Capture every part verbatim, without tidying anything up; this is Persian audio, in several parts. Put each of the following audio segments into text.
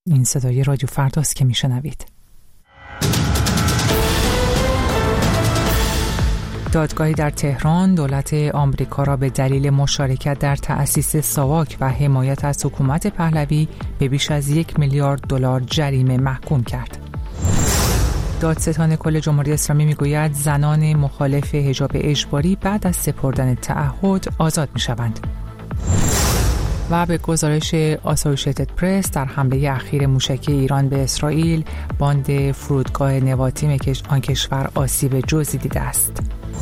این صدای رادیو فرداست که میشنوید. دادگاهی در تهران دولت آمریکا را به دلیل مشارکت در تأسیس ساواک و حمایت از حکومت پهلوی به بیش از یک میلیارد دلار جریمه محکوم کرد. دادستان کل جمهوری اسلامی میگوید زنان مخالف حجاب اجباری بعد از سپردن تعهد آزاد میشوند. و به گزارش آسوشیتد پرس در حمله اخیر موشکی ایران به اسرائیل، باند فرودگاه نواتیم آن کشور آسیب جزئی دیده است.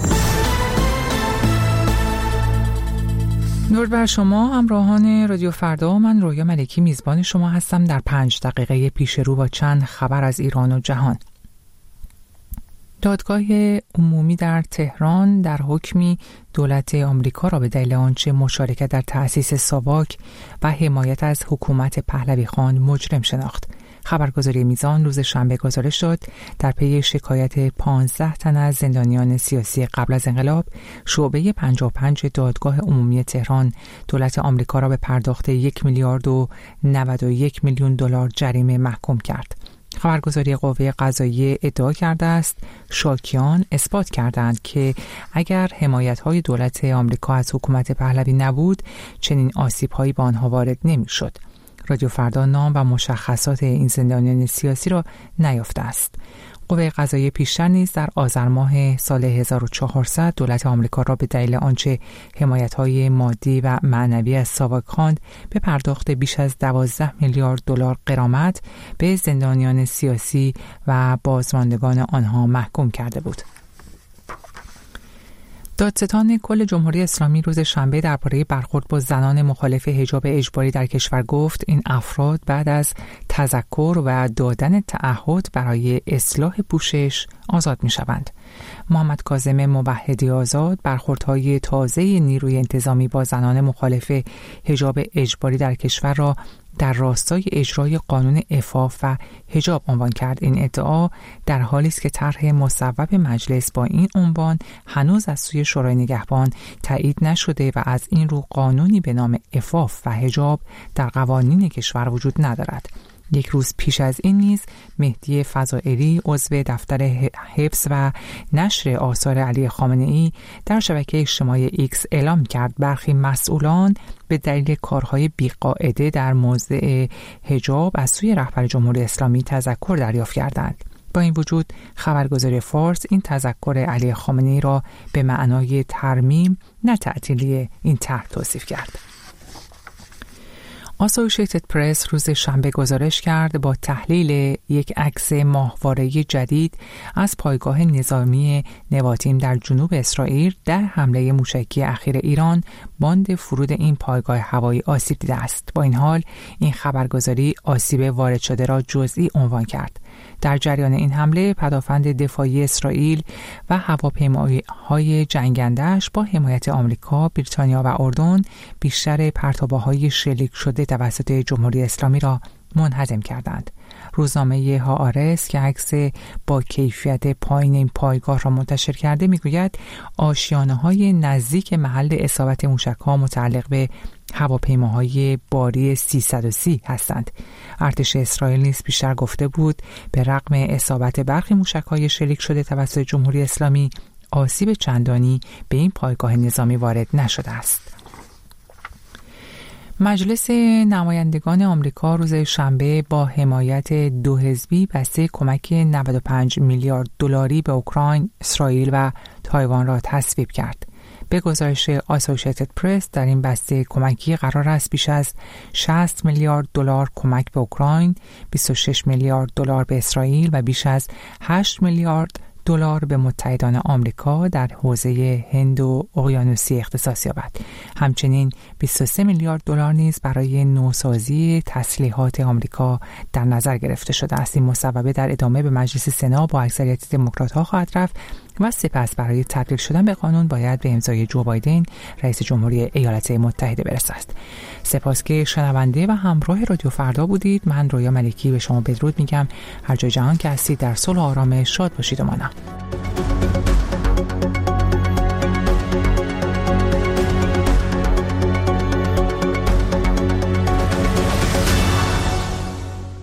نور بر شما همراهان رادیو فردا، من رویا ملکی میزبان شما هستم در پنج دقیقه پیش رو با چند خبر از ایران و جهان. دادگاه عمومی در تهران در حکمی دولت آمریکا را به دلیل آنچه مشارکت در تأسیس ساواک و حمایت از حکومت پهلوی خان مجرم شناخت. خبرگزاری میزان روز شنبه گزارش داد در پی شکایت پانزده تن از زندانیان سیاسی قبل از انقلاب، شعبه پنجاه و پنج دادگاه عمومی تهران دولت آمریکا را به پرداخت یک میلیارد و نود و یک میلیون دلار جریمه محکوم کرد. خبرگزاری قوه قضاییه ادعا کرده است شاکیان اثبات کردند که اگر حمایت‌های دولت آمریکا از حکومت پهلوی نبود، چنین آسیب‌هایی به آنها وارد نمی‌شد. رادیو فردا نام و مشخصات این زندانیان سیاسی را نیافته است. قوه قضاییه پیشتر نیز در آذر ماه سال هزار و چهارصد دولت آمریکا را به دلیل آنچه حمایت‌های مادی و معنوی از ساواک خواند به پرداخت بیش از دوازده میلیارد دلار غرامت به زندانیان سیاسی و بازماندگان آنها محکوم کرده بود. دادستان کل جمهوری اسلامی روز شنبه درباره برخورد با زنان مخالف حجاب اجباری در کشور گفت این افراد بعد از تذکر و دادن تعهد برای اصلاح پوشش آزاد می شوند. محمد کاظم موحدی آزاد برخوردهای تازه نیروی انتظامی با زنان مخالف حجاب اجباری در کشور را در راستای اجرای قانون عفاف و حجاب عنوان کرد. این ادعا در حالی است که طرح مصوب مجلس با این عنوان هنوز از سوی شورای نگهبان تایید نشده و از این رو قانونی به نام عفاف و حجاب در قوانین کشور وجود ندارد. یک روز پیش از این نیز مهدی فضائلی عضو دفتر حفظ و نشر آثار علی خامنه‌ای در شبکه اجتماعی ایکس اعلام کرد برخی مسئولان به دلیل کارهای بی‌قاعده در موضوع حجاب از سوی رهبر جمهوری اسلامی تذکر دریافت کردند. با این وجود خبرگزاری فارس این تذکر علی خامنه‌ای را به معنای ترمیم نه تعطیلی این طرح توصیف کرد. آسوشیتد پرس روز شنبه گزارش کرد با تحلیل یک عکس ماهواره‌ای جدید از پایگاه نظامی نواتیم در جنوب اسرائیل در حمله موشکی اخیر ایران، باند فرود این پایگاه هوایی آسیب دیده است. با این حال این خبرگزاری آسیب وارد شده را جزئی عنوان کرد. در جریان این حمله پدافند دفاعی اسرائیل و هواپیماهای جنگنده‌اش با حمایت آمریکا، بریتانیا و اردن بیشتر پرتابه‌های شلیک شده توسط جمهوری اسلامی را منهدم کردند. روزنامه هآرتس که عکس با کیفیت پایین این پایگاه را منتشر کرده میگوید آشیانه‌های نزدیک محل اصابت موشک‌ها متعلق به هواپیماهای باری سیصد و سی هستند. ارتش اسرائیل نیز بیشتر گفته بود به رغم اصابت برخی موشک‌های شلیک شده توسط جمهوری اسلامی، آسیب چندانی به این پایگاه نظامی وارد نشده است. مجلس نمایندگان آمریکا روز شنبه با حمایت دو حزبی بسته کمک نود و پنج میلیارد دلاری به اوکراین، اسرائیل و تایوان را تصویب کرد. به گزارش آسوشیتد پرس در این بسته کمکی قرار است بیش از شصت میلیارد دلار کمک به اوکراین، بیست و شش میلیارد دلار به اسرائیل و بیش از هشت میلیارد دلار به متحدان آمریکا در حوزه هند و اقیانوسی اختصاص یابد. همچنین بیست و سه میلیارد دلار نیز برای نوسازی تسلیحات آمریکا در نظر گرفته شده است. این مصوبه در ادامه به مجلس سنا با اکثریت دموکرات‌ها خواهد رفت و سپس برای تبدیل شدن به قانون باید به امضای جو بایدن رئیس جمهوری ایالات متحده برسد. سپاس که شنونده و همراه رادیو فردا بودید. من رویا ملکی به شما بدرود میگم. هر جای جهان که هستید در صلح و آرامش شاد باشید و مانا.